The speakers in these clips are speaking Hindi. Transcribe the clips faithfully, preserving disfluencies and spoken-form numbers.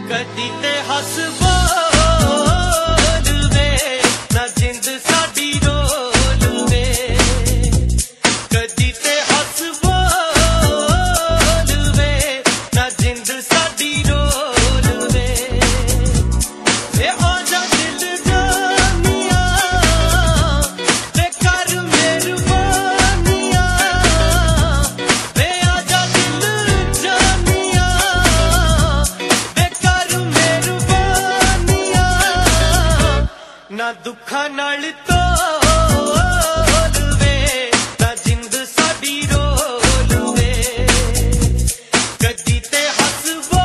कदी ते हस बोल वे ना जिंद साडी रोल वे कदी ते हस बोल वे ना जिंद साडी रोल वे ए आजा दिल जानिया ते कर मेहरबानिया वे आजा दिल जानिया ते कर मेहरबानिया ना दुखा नाल तोल वे ना जिंद साडी रोल वे कदी ते हस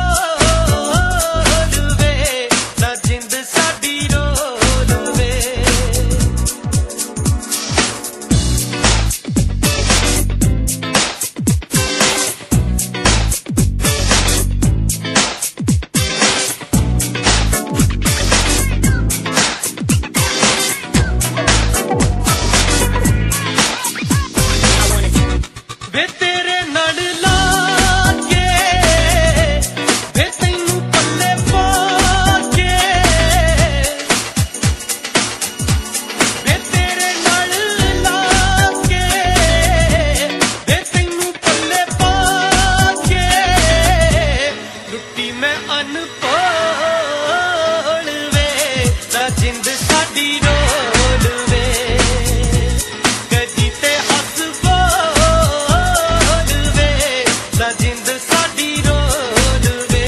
बोल वे ना जिंद साडी रोल वे वे तेरे नाल लागे वे तैनू पल्ले पाके वे तेरे नाल लागे वे तैनू पल्ले पाके लुट्टी मैं अनपढ़ वे ना जिंद साडी रोल वे कदी ते हस बोल वे ना जिंद साडी रोल वे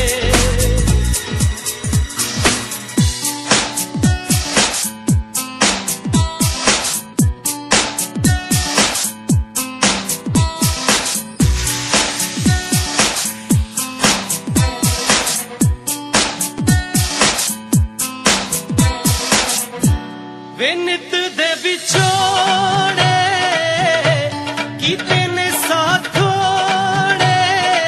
वे नित दे विछोड़े कीते ने साथ थोड़े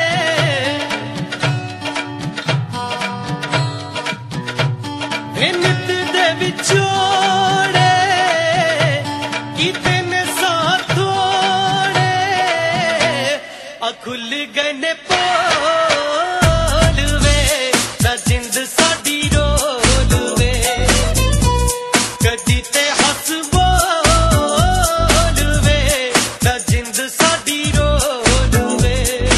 वे नित दे विछोड़े कीते ने साथ थोड़े आ खुल गए ने पोल वे ना जिंद साडी रोल वे कदी ते हस बोल वे ना जिंद साडी रोल वे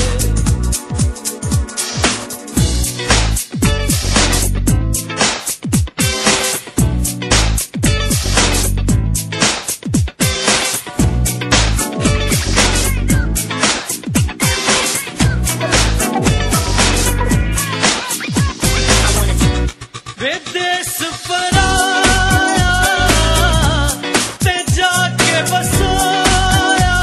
वे देश पराया ते जाके बसाया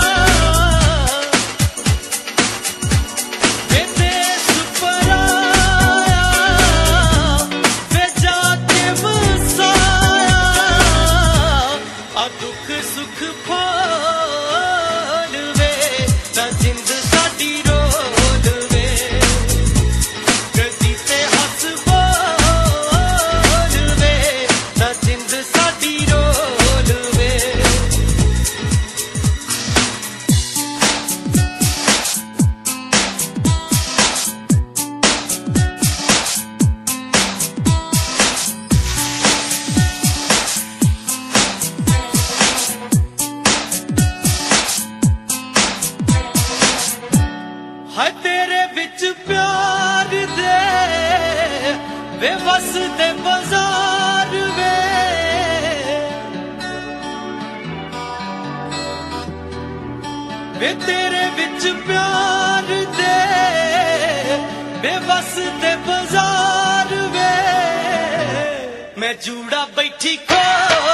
वे देश पराया ते जाके बसाया आ दुख सुख पाल वे ना जिंद साडी रोल वे कदी ते हस बोल वे ना जिंद साडी रोल वे हाय तेरे विच प्यार दे वे बस दे बाजार वे वे तेरे विच प्यार दे वे बस दे बाजार वे मैं जूड़ा बैठी खो